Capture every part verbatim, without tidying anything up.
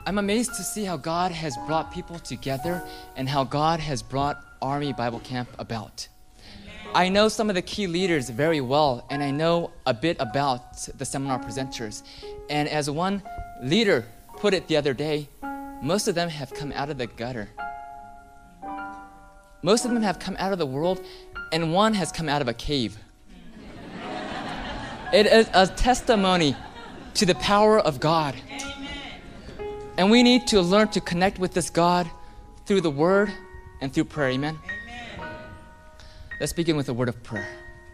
I'm amazed to see how God has brought people together and how God has brought Army Bible Camp about. I know some of the key leaders very well, and I know a bit about the seminar presenters. And as one leader put it the other day, most of them have come out of the gutter. Most of them have come out of the world, and one has come out of a cave. It is a testimony to the power of God. And we need to learn to connect with this God through the Word and through prayer. Amen? Amen. Let's begin with a word of prayer.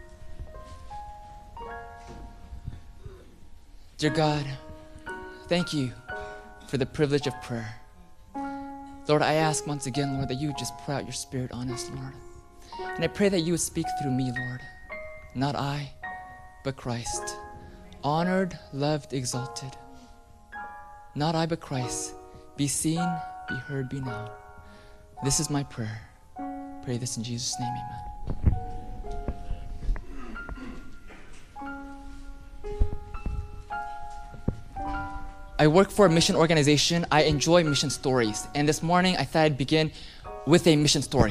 Dear God, thank you for the privilege of prayer. Lord, I ask once again, Lord, that you would just pour out your Spirit on us, Lord. And I pray that you would speak through me, Lord. Not I, but Christ. Honored, loved, exalted. Not I, but Christ. Be seen, be heard, be known. This is my prayer. Pray this in Jesus' name, amen. I work for a mission organization. I enjoy mission stories. And this morning, I thought I'd begin with a mission story.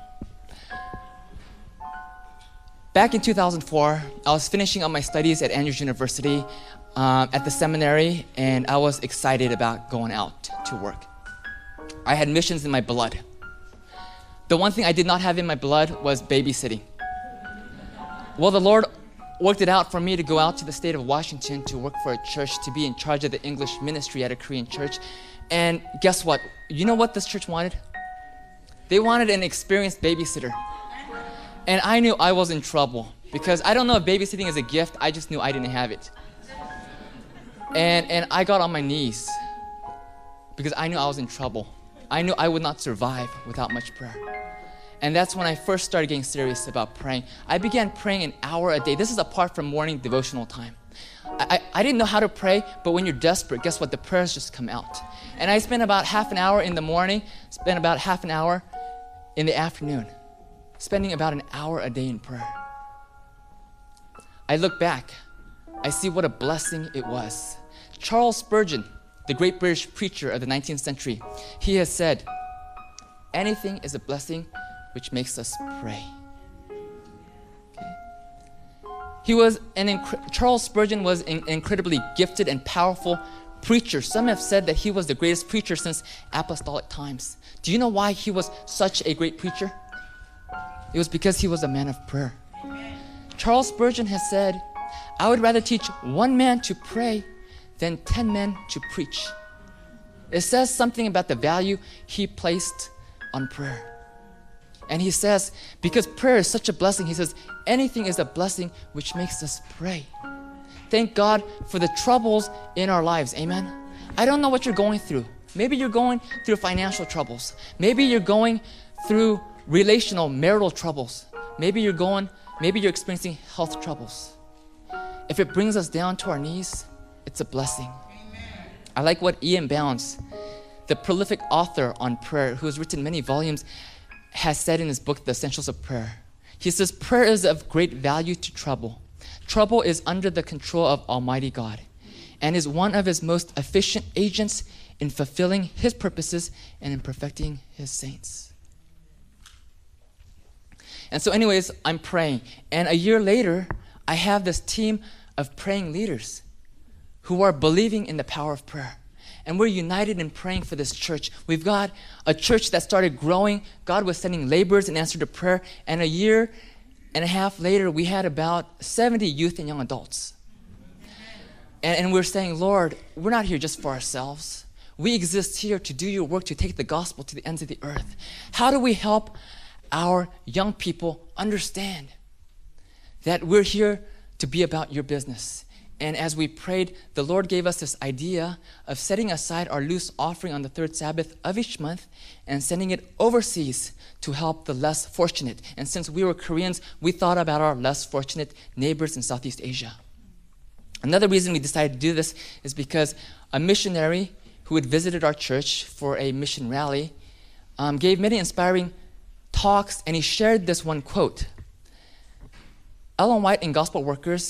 Back in two thousand four, I was finishing up my studies at Andrews University um, at the seminary, and I was excited about going out to work. I had missions in my blood. The one thing I did not have in my blood was babysitting. Well, the Lord worked it out for me to go out to the state of Washington to work for a church, to be in charge of the English ministry at a Korean church. And guess what? You know what this church wanted? They wanted an experienced babysitter. And I knew I was in trouble because I don't know if babysitting is a gift. I just knew I didn't have it. And, and I got on my knees because I knew I was in trouble. I knew I would not survive without much prayer. And that's when I first started getting serious about praying. I began praying an hour a day. This is apart from morning devotional time. I, I, I didn't know how to pray, but when you're desperate, guess what? The prayers just come out. And I spent about half an hour in the morning, spent about half an hour in the afternoon, spending about an hour a day in prayer. I look back, I see what a blessing it was. Charles Spurgeon, the great British preacher of the nineteenth century, he has said, anything is a blessing which makes us pray. Okay? He was an inc- Charles Spurgeon was an incredibly gifted and powerful preacher. Some have said that he was the greatest preacher since apostolic times. Do you know why he was such a great preacher? It was because he was a man of prayer. Amen. Charles Spurgeon has said, I would rather teach one man to pray than ten men to preach. It says something about the value he placed on prayer. And he says, because prayer is such a blessing, he says, anything is a blessing which makes us pray. Thank God for the troubles in our lives. Amen. I don't know what you're going through. Maybe you're going through financial troubles. Maybe you're going through relational, marital troubles. Maybe you're going, maybe you're experiencing health troubles. If it brings us down to our knees, it's a blessing. Amen. I like what Ian Bounds, the prolific author on prayer, who has written many volumes, has said in his book, The Essentials of Prayer. He says, prayer is of great value to trouble. Trouble is under the control of Almighty God and is one of his most efficient agents in fulfilling his purposes and in perfecting his saints. And so anyways, I'm praying. And a year later, I have this team of praying leaders who are believing in the power of prayer. And we're united in praying for this church. We've got a church that started growing. God was sending laborers in answer to prayer. And a year and a half later, we had about seventy youth and young adults. And, and we're saying, Lord, we're not here just for ourselves. We exist here to do your work, to take the gospel to the ends of the earth. How do we help our young people understand that we're here to be about your business? And as we prayed, the Lord gave us this idea of setting aside our loose offering on the third Sabbath of each month and sending it overseas to help the less fortunate. And since we were Koreans, we thought about our less fortunate neighbors in Southeast Asia. Another reason we decided to do this is because a missionary who had visited our church for a mission rally um, gave many inspiring talks, and he shared this one quote. Ellen White in Gospel Workers,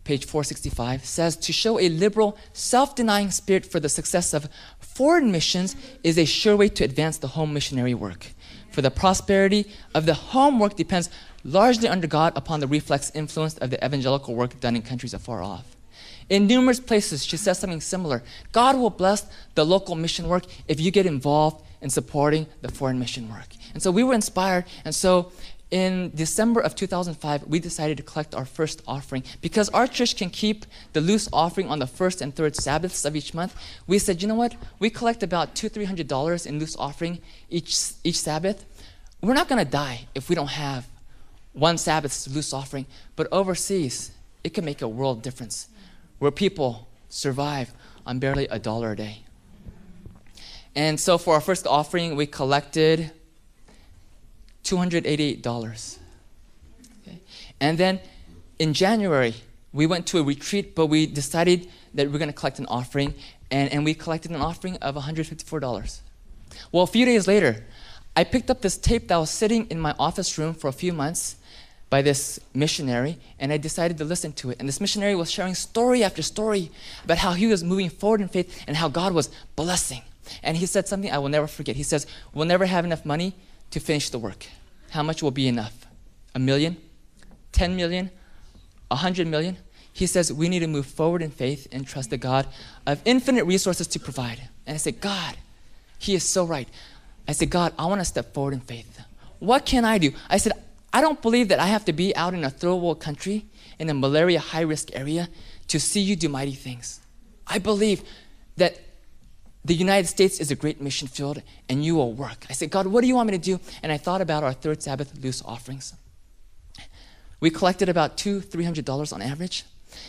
page four sixty-five, says to show a liberal, self-denying spirit for the success of foreign missions is a sure way to advance the home missionary work. For the prosperity of the home work depends largely under God upon the reflex influence of the evangelical work done in countries afar off. In numerous places, she says something similar. God will bless the local mission work if you get involved in supporting the foreign mission work. And so we were inspired, and so in December of two thousand five, we decided to collect our first offering. Because our church can keep the loose offering on the first and third Sabbaths of each month, we said, you know what? We collect about two hundred, three hundred dollars in loose offering each, each Sabbath. We're not going to die if we don't have one Sabbath's loose offering. But overseas, it can make a world difference, where people survive on barely a dollar a day. And so for our first offering, we collected two hundred eighty-eight dollars. Okay. And then in January, we went to a retreat, but we decided that we we're going to collect an offering, and, and we collected an offering of one hundred fifty-four dollars. Well, a few days later, I picked up this tape that was sitting in my office room for a few months by this missionary, and I decided to listen to it. And this missionary was sharing story after story about how he was moving forward in faith and how God was blessing. And he said something I will never forget. He says, we'll never have enough money to finish the work. How much will be enough? A million? Ten million? A hundred million? He says, we need to move forward in faith and trust the God of infinite resources to provide. And I said, God, he is so right. I said, God, I want to step forward in faith. What can I do? I said, I don't believe that I have to be out in a third world country, in a malaria high-risk area, to see you do mighty things. I believe that the United States is a great mission field, and you will work. I said, God, what do you want me to do? And I thought about our third Sabbath loose offerings. We collected about two hundred, three hundred dollars on average.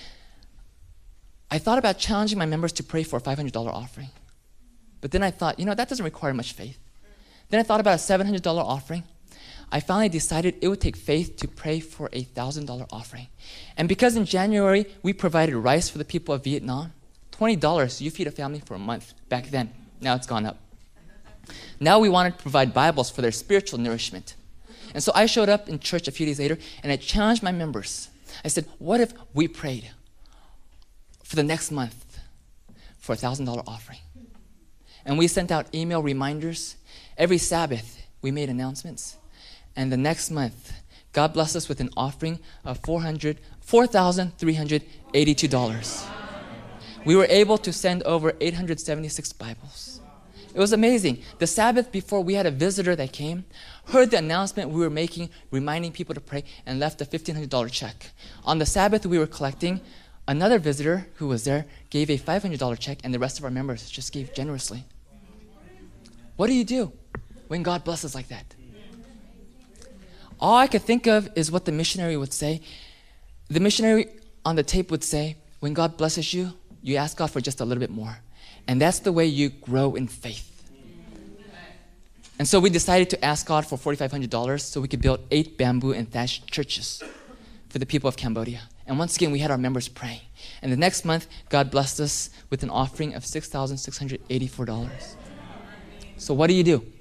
I thought about challenging my members to pray for a five hundred dollars offering. But then I thought, you know, that doesn't require much faith. Then I thought about a seven hundred dollars offering. I finally decided it would take faith to pray for a one thousand dollars offering. And because in January, we provided rice for the people of Vietnam, twenty dollars, you feed a family for a month back then. Now it's gone up. Now we wanted to provide Bibles for their spiritual nourishment. And so I showed up in church a few days later, and I challenged my members. I said, what if we prayed for the next month for a one thousand dollars offering? And we sent out email reminders. Every Sabbath, we made announcements. And the next month, God blessed us with an offering of four thousand three hundred eighty-two dollars. We were able to send over eight hundred seventy-six Bibles. It was amazing. The Sabbath before, we had a visitor that came, heard the announcement we were making, reminding people to pray, and left a fifteen hundred dollars check. On the Sabbath we were collecting, another visitor who was there gave a five hundred dollars check, and the rest of our members just gave generously. What do you do when God blesses like that? All I could think of is what the missionary would say. The missionary on the tape would say, when God blesses you, you ask God for just a little bit more. And that's the way you grow in faith. And so we decided to ask God for four thousand five hundred dollars so we could build eight bamboo and thatched churches for the people of Cambodia. And once again, we had our members praying. And the next month, God blessed us with an offering of six thousand six hundred eighty-four dollars. So what do you do?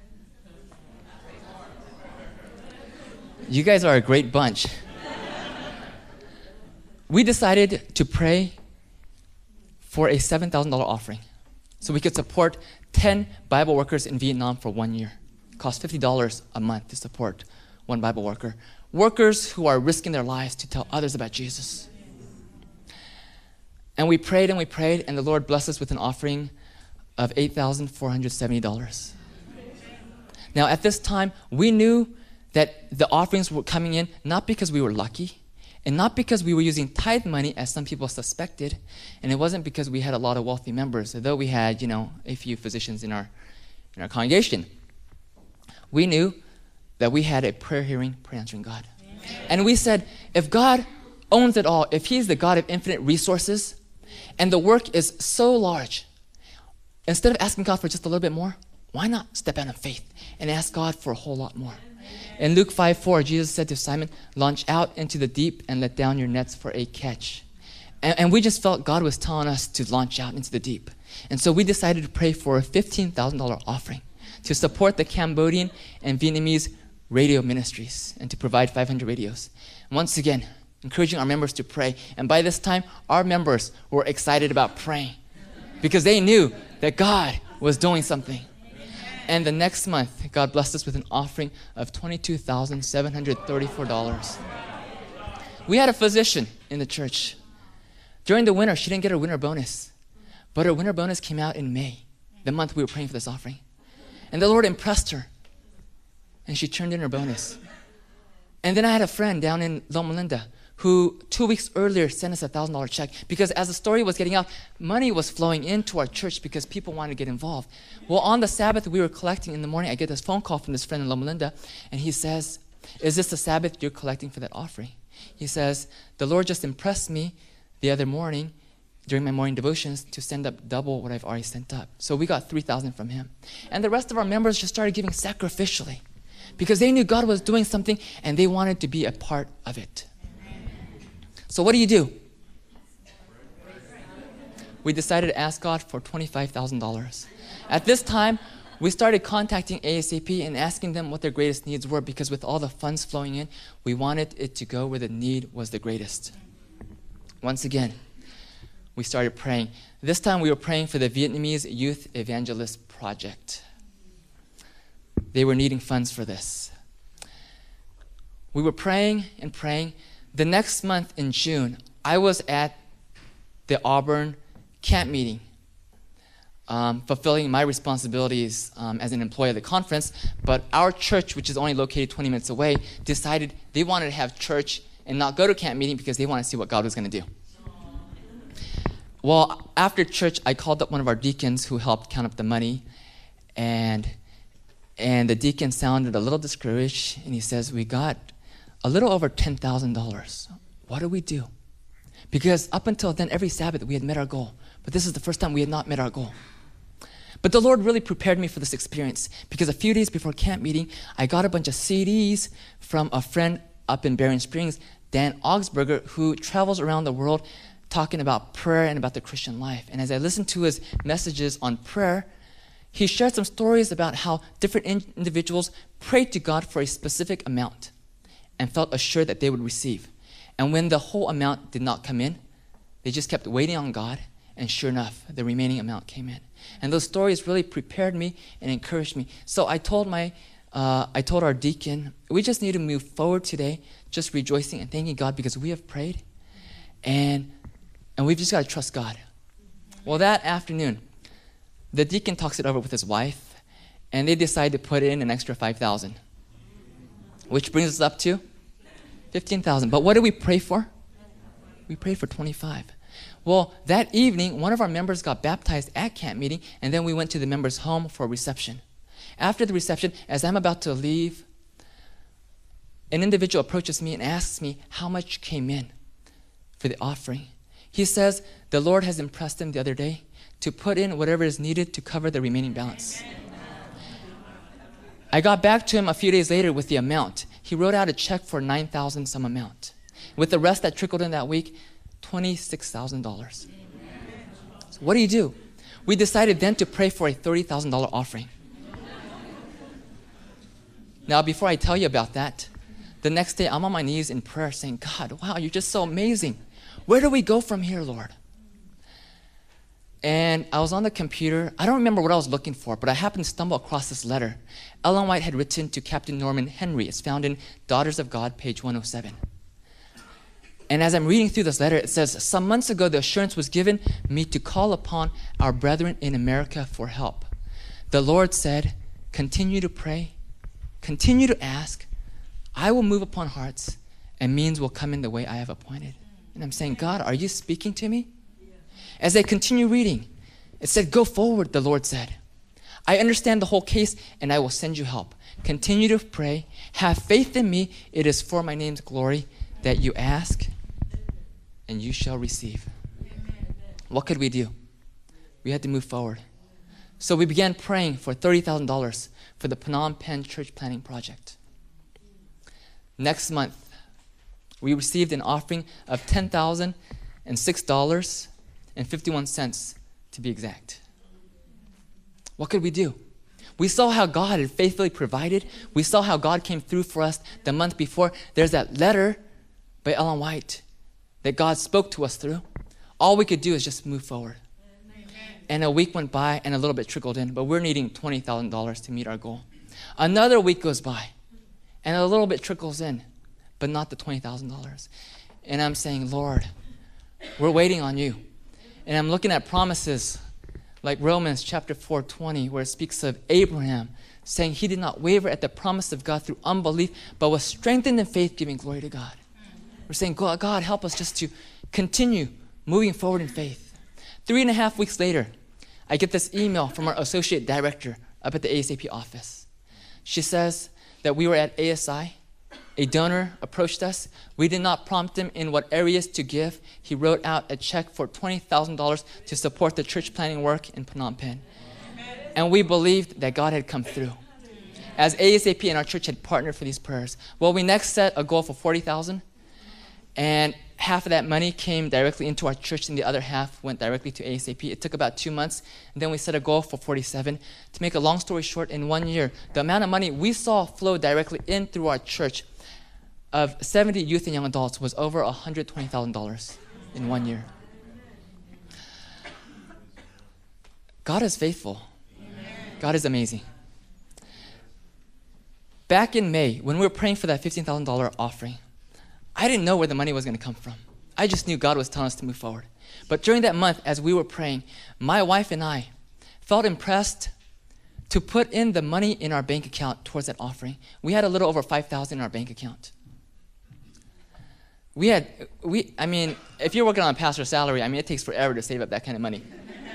You guys are a great bunch. We decided to pray for a seven thousand dollars offering so we could support ten Bible workers in Vietnam for one year. It costs fifty dollars a month to support one Bible worker. Workers who are risking their lives to tell others about Jesus. And we prayed and we prayed, and the Lord blessed us with an offering of eight thousand four hundred seventy dollars. Now, at this time, we knew that the offerings were coming in not because we were lucky, and not because we were using tithe money, as some people suspected, and it wasn't because we had a lot of wealthy members, although we had, you know, a few physicians in our in our congregation. We knew that we had a prayer-hearing, prayer-answering God. Amen. And we said, if God owns it all, if He's the God of infinite resources, and the work is so large, instead of asking God for just a little bit more, why not step out in faith and ask God for a whole lot more? In Luke five four, Jesus said to Simon, launch out into the deep and let down your nets for a catch. And, and we just felt God was telling us to launch out into the deep. And so we decided to pray for a fifteen thousand dollars offering to support the Cambodian and Vietnamese radio ministries and to provide five hundred radios. And once again, encouraging our members to pray. And by this time, our members were excited about praying because they knew that God was doing something. And the next month, God blessed us with an offering of twenty-two thousand seven hundred thirty-four dollars. We had a physician in the church. During the winter, she didn't get her winter bonus. But her winter bonus came out in May, the month we were praying for this offering. And the Lord impressed her. And she turned in her bonus. And then I had a friend down in Loma Linda who two weeks earlier sent us a one thousand dollars check because as the story was getting out, money was flowing into our church because people wanted to get involved. Well, on the Sabbath we were collecting in the morning, I get this phone call from this friend in Loma Linda, and he says, "Is this the Sabbath you're collecting for that offering?" He says, "The Lord just impressed me the other morning during my morning devotions to send up double what I've already sent up." So we got three thousand dollars from him. And the rest of our members just started giving sacrificially because they knew God was doing something and they wanted to be a part of it. So what do you do? We decided to ask God for twenty-five thousand dollars. At this time, we started contacting A S A P and asking them what their greatest needs were because with all the funds flowing in, we wanted it to go where the need was the greatest. Once again, we started praying. This time we were praying for the Vietnamese Youth Evangelist Project. They were needing funds for this. We were praying and praying. The next month in June, I was at the Auburn camp meeting, um, fulfilling my responsibilities um, as an employee of the conference, but our church, which is only located twenty minutes away, decided they wanted to have church and not go to camp meeting because they wanted to see what God was going to do. Well, after church, I called up one of our deacons who helped count up the money, and and the deacon sounded a little discouraged, and he says, "We got a little over ten thousand dollars. What do we do?" Because up until then, every Sabbath, we had met our goal. But this is the first time we had not met our goal. But the Lord really prepared me for this experience because a few days before camp meeting, I got a bunch of C Ds from a friend up in Berrien Springs, Dan Augsburger, who travels around the world talking about prayer and about the Christian life. And as I listened to his messages on prayer, he shared some stories about how different in- individuals prayed to God for a specific amount and felt assured that they would receive. And when the whole amount did not come in, they just kept waiting on God, and sure enough, the remaining amount came in. And those stories really prepared me and encouraged me. So I told my, uh, I told our deacon, we just need to move forward today, just rejoicing and thanking God because we have prayed, and and we've just got to trust God. Well, that afternoon, the deacon talks it over with his wife, and they decide to put in an extra five thousand dollars, which brings us up to fifteen thousand dollars. But what did we pray for? We prayed for twenty-five. Well, that evening, one of our members got baptized at camp meeting, and then we went to the member's home for a reception. After the reception, as I'm about to leave, an individual approaches me and asks me how much came in for the offering. He says the Lord has impressed him the other day to put in whatever is needed to cover the remaining balance. I got back to him a few days later with the amount. He wrote out a check for nine thousand dollars some amount. With the rest that trickled in that week, twenty-six thousand dollars. So what do you do? We decided then to pray for a thirty thousand dollars offering. Now, before I tell you about that, the next day I'm on my knees in prayer saying, "God, wow, you're just so amazing. Where do we go from here, Lord?" And I was on the computer. I don't remember what I was looking for, but I happened to stumble across this letter Ellen White had written to Captain Norman Henry. It's found in Daughters of God, page one oh seven. And as I'm reading through this letter, it says, "Some months ago, the assurance was given me to call upon our brethren in America for help. The Lord said, continue to pray, continue to ask. I will move upon hearts, and means will come in the way I have appointed." And I'm saying, "God, are you speaking to me?" As I continue reading, it said, "Go forward," the Lord said. "I understand the whole case, and I will send you help. Continue to pray. Have faith in me. It is for my name's glory that you ask, and you shall receive." What could we do? We had to move forward. So we began praying for thirty thousand dollars for the Phnom Penh Church Planning Project. Next month, we received an offering of ten thousand six dollars and fifty-one cents to be exact. What could we do? We saw how God had faithfully provided. We saw how God came through for us the month before. There's that letter by Ellen White that God spoke to us through. All we could do is just move forward. Amen. And a week went by and a little bit trickled in, but we're needing twenty thousand dollars to meet our goal. Another week goes by and a little bit trickles in, but not the twenty thousand dollars. And I'm saying, Lord, we're waiting on you. And I'm looking at promises like Romans chapter four twenty, where it speaks of Abraham saying he did not waver at the promise of God through unbelief, but was strengthened in faith, giving glory to God. We're saying, God, God, help us just to continue moving forward in faith. Three and a half weeks later, I get this email from our associate director up at the A S A P office. She says that we were at A S I. A donor approached us. We did not prompt him in what areas to give. He wrote out a check for twenty thousand dollars to support the church planting work in Phnom Penh. And we believed that God had come through. As A S A P and our church had partnered for these prayers. Well, we next set a goal for forty thousand dollars. And half of that money came directly into our church and the other half went directly to A S A P. It took about two months. And then we set a goal for forty-seven. To make a long story short, in one year, the amount of money we saw flow directly in through our church of seventy youth and young adults was over one hundred twenty thousand dollars in one year. God is faithful. God is amazing. Back in May, when we were praying for that fifteen thousand dollars offering, I didn't know where the money was going to come from. I just knew God was telling us to move forward. But during that month, as we were praying, my wife and I felt impressed to put in the money in our bank account towards that offering. We had a little over five thousand dollars in our bank account. We had, we, I mean, if you're working on a pastor's salary, I mean, it takes forever to save up that kind of money.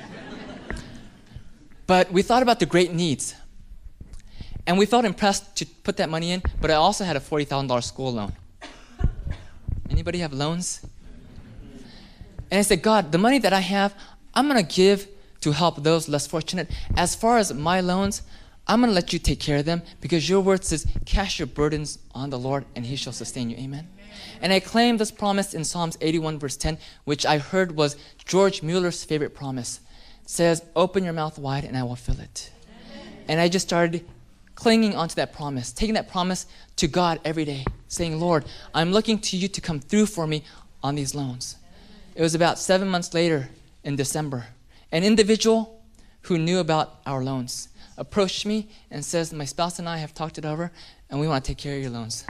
But we thought about the great needs. And we felt impressed to put that money in, but I also had a forty thousand dollars school loan. Anybody have loans? And I said, God, the money that I have, I'm going to give to help those less fortunate. As far as my loans, I'm going to let you take care of them because your word says, cast your burdens on the Lord and he shall sustain you. Amen. And I claim this promise in Psalms eighty-one verse ten, which I heard was George Mueller's favorite promise. It says, open your mouth wide and I will fill it. And I just started clinging onto that promise, taking that promise to God every day, saying, Lord, I'm looking to you to come through for me on these loans. It was about seven months later in December, an individual who knew about our loans approached me and says, my spouse and I have talked it over and we want to take care of your loans.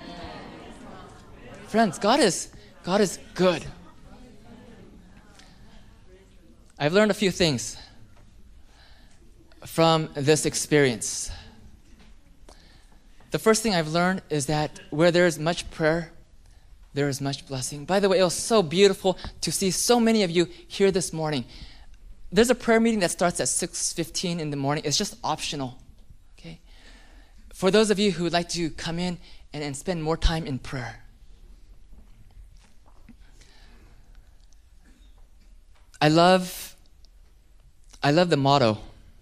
Friends, God is, God is good. I've learned a few things from this experience. The first thing I've learned is that where there is much prayer, there is much blessing. By the way, it was so beautiful to see so many of you here this morning. There's a prayer meeting that starts at six fifteen in the morning. It's just optional. Okay? For those of you who would like to come in and, and spend more time in prayer. I love, I love the motto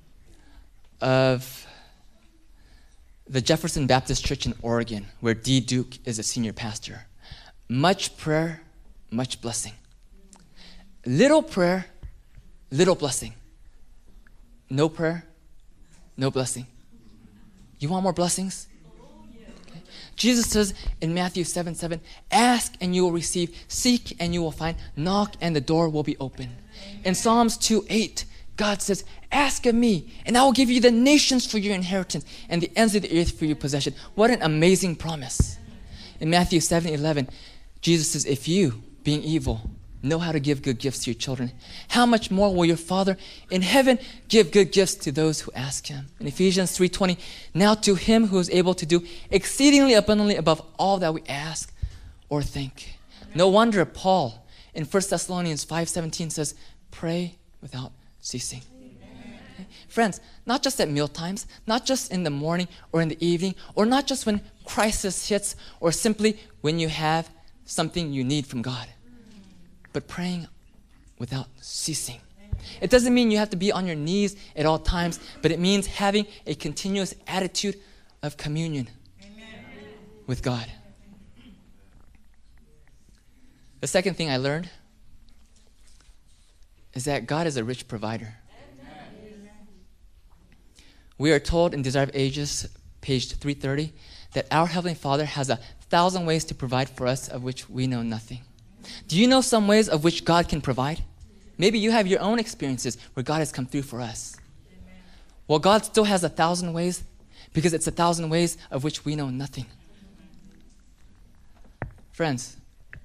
of the Jefferson Baptist Church in Oregon, where Dee Duke is a senior pastor. Much prayer, much blessing. Little prayer, little blessing. No prayer, no blessing. You want more blessings? Okay. Jesus says in Matthew seven seven, ask and you will receive, seek and you will find, knock and the door will be open. In Psalms two eight, God says, ask of me, and I will give you the nations for your inheritance and the ends of the earth for your possession. What an amazing promise. In Matthew seven eleven, Jesus says, if you, being evil, know how to give good gifts to your children, how much more will your Father in heaven give good gifts to those who ask him? In Ephesians three twenty, now to him who is able to do exceedingly abundantly above all that we ask or think. No wonder Paul in First Thessalonians five seventeen says, pray without ceasing. Okay? Friends, not just at meal times, not just in the morning or in the evening, or not just when crisis hits, or simply when you have something you need from God, but praying without ceasing. It doesn't mean you have to be on your knees at all times, but it means having a continuous attitude of communion with God. The second thing I learned is that God is a rich provider. We are told in Desire of Ages, page three thirty, that our Heavenly Father has a thousand ways to provide for us of which we know nothing. Do you know some ways of which God can provide? Maybe you have your own experiences where God has come through for us. Amen. Well, God still has a thousand ways because it's a thousand ways of which we know nothing. Friends,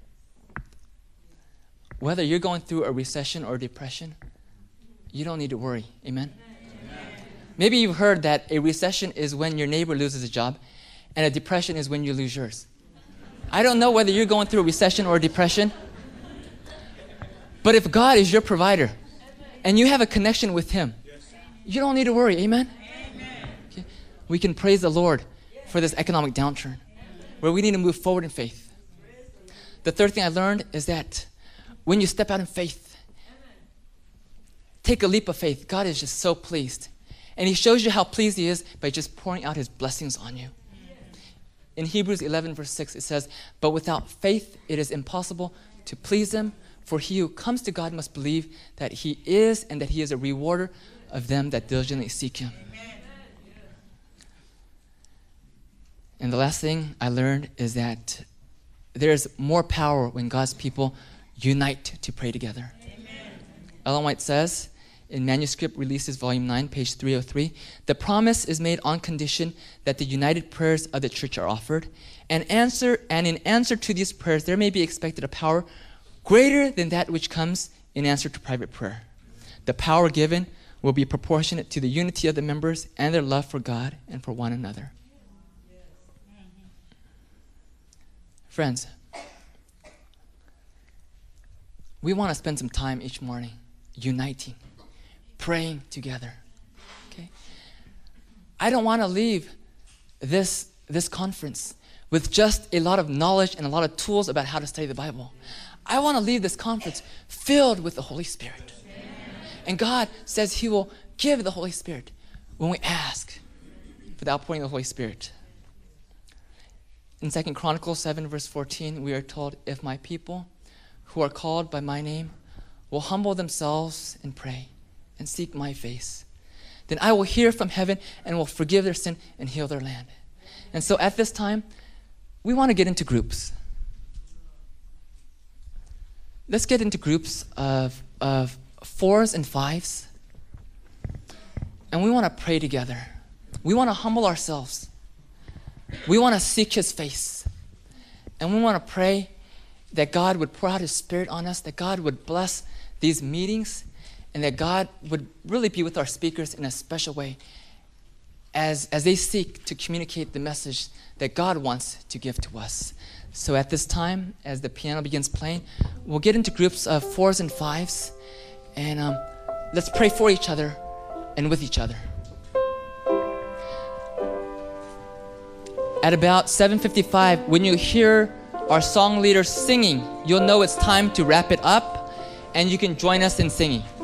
whether you're going through a recession or depression, you don't need to worry. Amen? Amen. Maybe you've heard that a recession is when your neighbor loses a job, and a depression is when you lose yours. I don't know whether you're going through a recession or a depression, but if God is your provider and you have a connection with Him, you don't need to worry. Amen? Okay. We can praise the Lord for this economic downturn where we need to move forward in faith. The third thing I learned is that when you step out in faith, take a leap of faith, God is just so pleased. And He shows you how pleased He is by just pouring out His blessings on you. In Hebrews eleven verse six, it says, "But without faith it is impossible to please Him, for he who comes to God must believe that He is and that He is a rewarder of them that diligently seek Him." Amen. And the last thing I learned is that there's more power when God's people unite to pray together. Amen. Ellen White says, in Manuscript Releases, Volume nine, page three oh three, "The promise is made on condition that the united prayers of the church are offered, and answer, and in answer to these prayers there may be expected a power greater than that which comes in answer to private prayer. The power given will be proportionate to the unity of the members and their love for God and for one another." Friends, we want to spend some time each morning uniting, praying together. Okay? I don't want to leave this, this conference with just a lot of knowledge and a lot of tools about how to study the Bible. I want to leave this conference filled with the Holy Spirit. And God says He will give the Holy Spirit when we ask for the outpouring of the Holy Spirit. In Second Chronicles seven, verse fourteen, we are told, "If my people who are called by my name will humble themselves and pray and seek my face, then I will hear from heaven and will forgive their sin and heal their land." And so at this time, we want to get into groups. Let's get into groups of, of fours and fives. And we want to pray together. We want to humble ourselves. We want to seek His face. And we want to pray that God would pour out His Spirit on us, that God would bless these meetings, and that God would really be with our speakers in a special way as, as they seek to communicate the message that God wants to give to us. So at this time, as the piano begins playing, we'll get into groups of fours and fives, and um, let's pray for each other and with each other. At about seven fifty-five, when you hear our song leader singing, you'll know it's time to wrap it up, and you can join us in singing.